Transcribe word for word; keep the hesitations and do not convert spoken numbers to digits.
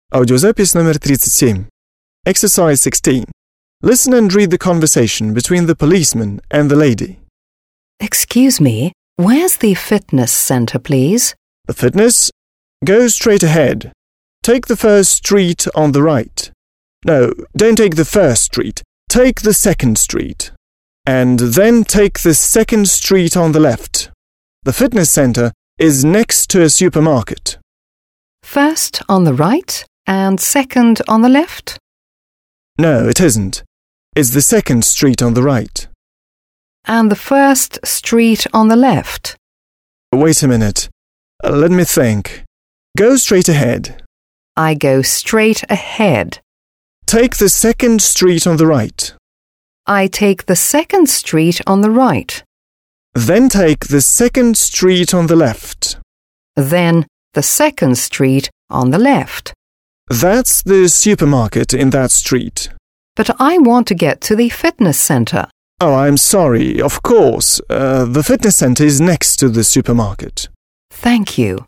Аудиозапись номер тридцать семь. Exercise sixteen. Listen and read the conversation between the policeman and the lady. Excuse me, where's the fitness centre, please? The fitness? Go straight ahead. Take the first street on the right. No, don't take the first street. Take the second street. And then take the second street on the left. The fitness centre is next to a supermarket. First on the right and second on the left? No, it isn't. It's the second street on the right. And the first street on the left? Wait a minute. Uh, let me think. Go straight ahead. I go straight ahead. Take the second street on the right. I take the second street on the right. Then take the second street on the left. Then the second street on the left. That's the supermarket in that street. But I want to get to the fitness centre. Oh, I'm sorry. Of course. Uh, the fitness centre is next to the supermarket. Thank you.